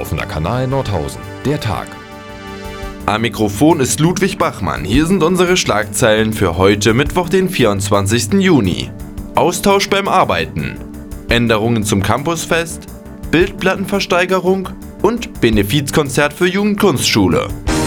Offener Kanal Nordhausen. Der Tag. Am Mikrofon ist Ludwig Bachmann. Hier sind unsere Schlagzeilen für heute, Mittwoch, den 24. Juni. Austausch beim Arbeiten. Änderungen zum Campusfest. Bildplattenversteigerung und Benefizkonzert für Jugendkunstschule.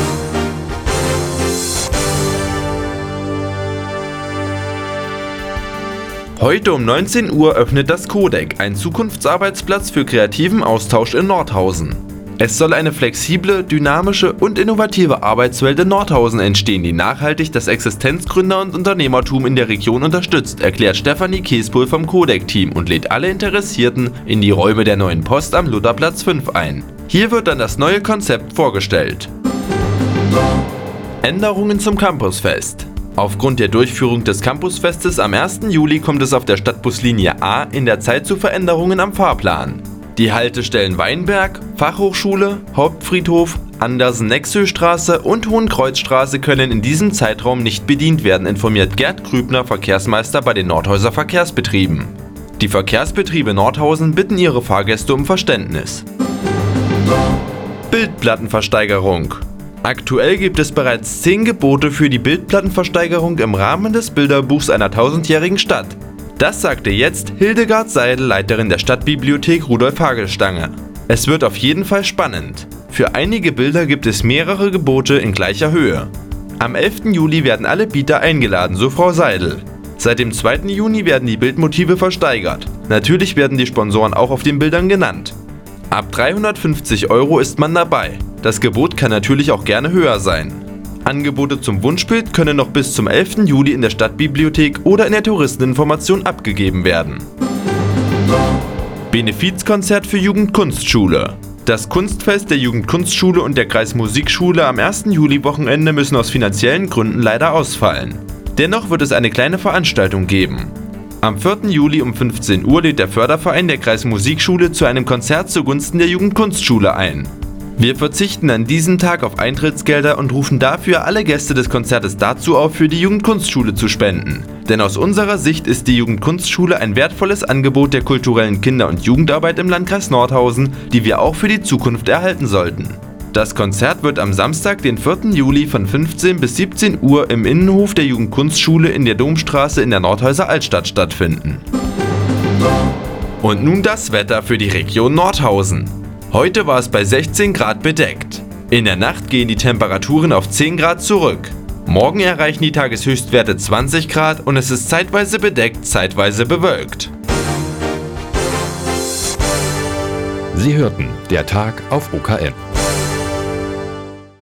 Heute um 19 Uhr öffnet das Codec, ein Zukunftsarbeitsplatz für kreativen Austausch in Nordhausen. Es soll eine flexible, dynamische und innovative Arbeitswelt in Nordhausen entstehen, die nachhaltig das Existenzgründer- und Unternehmertum in der Region unterstützt, erklärt Stefanie Kiespohl vom Codec-Team und lädt alle Interessierten in die Räume der Neuen Post am Lutherplatz 5 ein. Hier wird dann das neue Konzept vorgestellt. Änderungen zum Campusfest. Aufgrund der Durchführung des Campusfestes am 1. Juli kommt es auf der Stadtbuslinie A in der Zeit zu Veränderungen am Fahrplan. Die Haltestellen Weinberg, Fachhochschule, Hauptfriedhof, Andersen-Nexö-Straße und Hohenkreuzstraße können in diesem Zeitraum nicht bedient werden, informiert Gerd Grübner, Verkehrsmeister bei den Nordhauser Verkehrsbetrieben. Die Verkehrsbetriebe Nordhausen bitten ihre Fahrgäste um Verständnis. Bildplattenversteigerung. Aktuell gibt es bereits 10 Gebote für die Bildplattenversteigerung im Rahmen des Bilderbuchs einer 1000-jährigen Stadt. Das sagte jetzt Hildegard Seidel, Leiterin der Stadtbibliothek Rudolf Hagelstange. Es wird auf jeden Fall spannend. Für einige Bilder gibt es mehrere Gebote in gleicher Höhe. Am 11. Juli werden alle Bieter eingeladen, so Frau Seidel. Seit dem 2. Juni werden die Bildmotive versteigert. Natürlich werden die Sponsoren auch auf den Bildern genannt. Ab 350 € ist man dabei. Das Gebot kann natürlich auch gerne höher sein. Angebote zum Wunschbild können noch bis zum 11. Juli in der Stadtbibliothek oder in der Touristeninformation abgegeben werden. Benefizkonzert für Jugendkunstschule. Das Kunstfest der Jugendkunstschule und der Kreismusikschule am 1. Juli-Wochenende müssen aus finanziellen Gründen leider ausfallen. Dennoch wird es eine kleine Veranstaltung geben. Am 4. Juli um 15 Uhr lädt der Förderverein der Kreismusikschule zu einem Konzert zugunsten der Jugendkunstschule ein. Wir verzichten an diesem Tag auf Eintrittsgelder und rufen dafür alle Gäste des Konzertes dazu auf, für die Jugendkunstschule zu spenden. Denn aus unserer Sicht ist die Jugendkunstschule ein wertvolles Angebot der kulturellen Kinder- und Jugendarbeit im Landkreis Nordhausen, die wir auch für die Zukunft erhalten sollten. Das Konzert wird am Samstag, den 4. Juli von 15 bis 17 Uhr im Innenhof der Jugendkunstschule in der Domstraße in der Nordhauser Altstadt stattfinden. Und nun das Wetter für die Region Nordhausen. Heute war es bei 16 Grad bedeckt. In der Nacht gehen die Temperaturen auf 10 Grad zurück. Morgen erreichen die Tageshöchstwerte 20 Grad und es ist zeitweise bedeckt, zeitweise bewölkt. Sie hörten der Tag auf OKN.